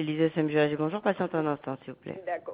Élise SMJ, bonjour, patiente un instant, s'il vous plaît. D'accord.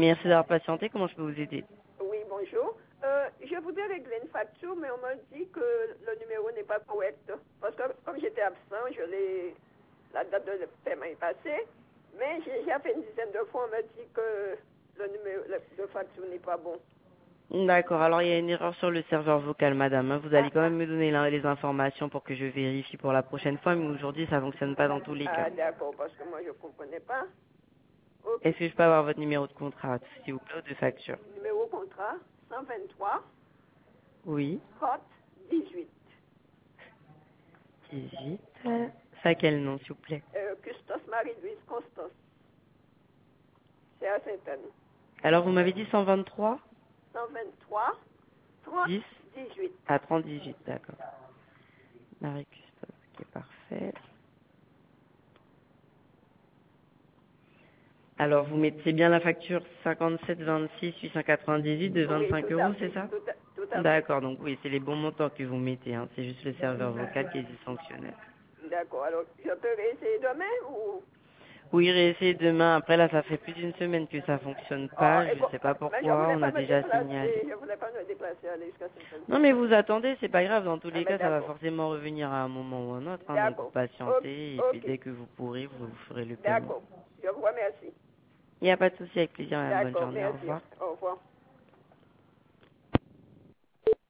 Merci d'avoir patienté. Comment je peux vous aider? Oui, bonjour. Je voudrais régler une facture, mais on m'a dit que le numéro n'est pas correct. Parce que comme j'étais absent, la date de paiement est passée. Mais j'ai déjà fait une dizaine de fois, on m'a dit que le numéro de facture n'est pas bon. D'accord. Alors, il y a une erreur sur le serveur vocal, madame, hein. Vous allez quand même me donner les informations pour que je vérifie pour la prochaine fois, mais aujourd'hui, ça fonctionne pas dans tous les cas. D'accord, parce que moi, je ne comprenais pas. Ok. Est-ce que je peux avoir votre numéro de contrat, s'il vous plaît, ou de facture? Numéro contrat 123 Oui. Côte 18. 18. Ça, quel nom, s'il vous plaît? Custos Marie-Louise Constos. C'est à Sainte-Anne. Alors, vous m'avez dit 123 123 30 10 18. à 3018, d'accord. Marie-Christophe, ok, parfait. Alors, vous mettez bien la facture 57 26 898 de 25 euros, c'est ça? Tout à fait. D'accord, donc oui, c'est les bons montants que vous mettez, hein. C'est juste le serveur vocal qui est dysfonctionnel. D'accord, alors je peux réessayer demain ou... Oui, réessayez demain. Après, là, ça fait plus d'une semaine que ça fonctionne pas. Je sais pas Mais je pourquoi. voulais On pas a me déjà déplacer, signalé. je voulais pas me déplacer, aller jusqu'à Sainte-Anne. Non, mais vous attendez, c'est pas grave. Dans tous les ben cas, ça va d'accord. forcément revenir à un moment ou à un autre, hein. Donc, vous D'accord. patientez. Et puis, Ok. dès que vous pourrez, vous ferez le paiement. D'accord. Je vous remercie. Il n'y a pas de souci, avec plaisir, madame. Bonne D'accord, journée. Au merci. revoir. Au revoir.